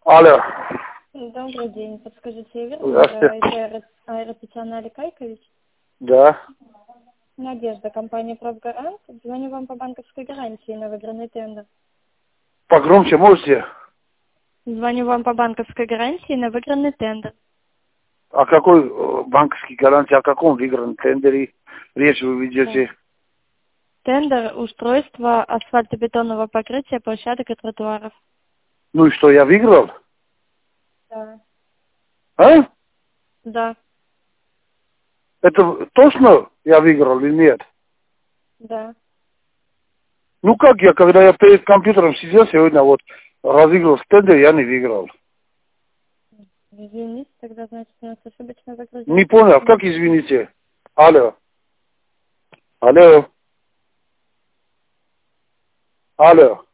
Алло. Добрый день. Подскажите, я Здравствуйте. верно? Это Татьяна Аликайкович. Да. Надежда, компания «Правгарант». Звоню вам по банковской гарантии на выигранный тендер. Погромче можете? Звоню вам по банковской гарантии на выигранный тендер. О какой банковской гарантии, о каком выигранном тендере речь вы Да. ведете? Тендер устройства асфальтобетонного покрытия площадок и тротуаров. Ну и что, я выиграл? Да. А? Да. Это точно я выиграл или нет? Да. Ну как я, когда я перед компьютером сидел сегодня, вот, разыграл тендер, я не выиграл. Извините, тогда, значит, у нас ошибочно Не загрузился понял, тендер. как извините? Алло. Алло. Алло.